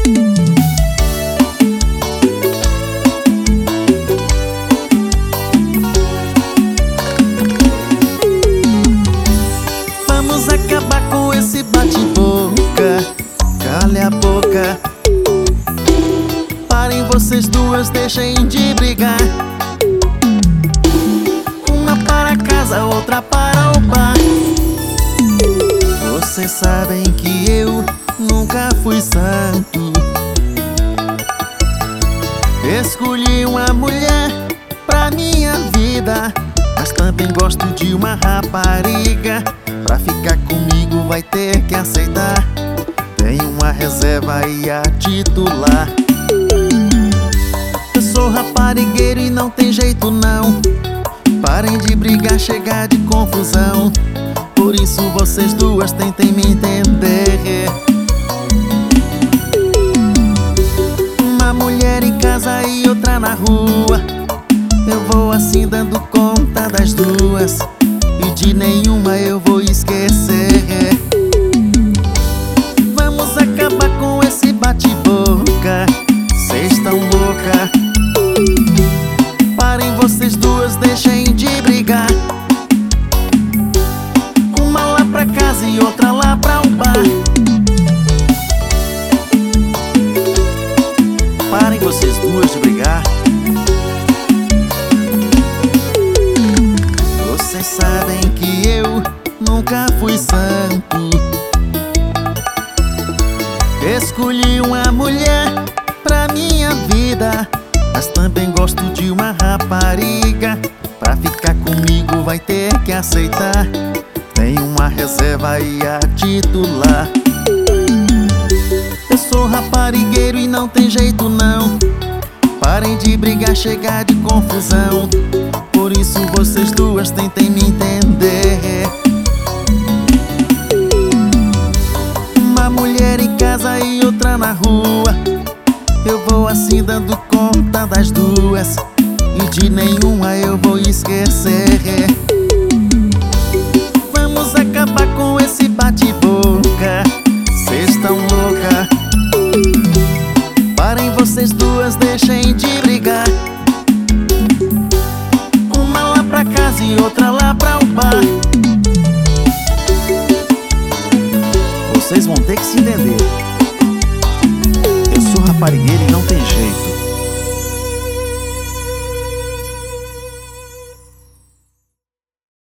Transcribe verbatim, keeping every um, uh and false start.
Vamos acabar com esse bate-boca. Cale a boca. Parem vocês duas, deixem de brigar. Uma para casa, outra para o bar. Vocês sabem que eu nunca fui santo. Escolhi uma mulher pra minha vida, mas também gosto de uma rapariga. Pra ficar comigo vai ter que aceitar. Tem uma reserva e a titular. Eu sou raparigueiro e não tem jeito não. Parem de brigar, chega de confusão. Por isso vocês duas tentem me entender. Uma mulher em casa e outra na rua. Eu vou assim dando conta das duas, e de nenhuma eu vou esquecer. Vamos acabar com esse bate-boca. Cês tão louca. Parem vocês duas, deixem de brigar. Uma lá pra casa e outra lá pra um bar. Parem vocês duas de brigar. Vocês sabem que eu nunca fui santo. Escolhi uma mulher pra minha vida, mas também gosto de uma rapariga. Pra ficar comigo vai ter que aceitar. Tem uma reserva e a titular. Eu sou raparigueiro e não tem jeito não. Parem de brigar, chega de confusão. Por isso vocês duas tentem me entender. Uma mulher em casa e outra na rua. Eu vou assim dando conta das duas, e de nenhuma eu vou esquecer.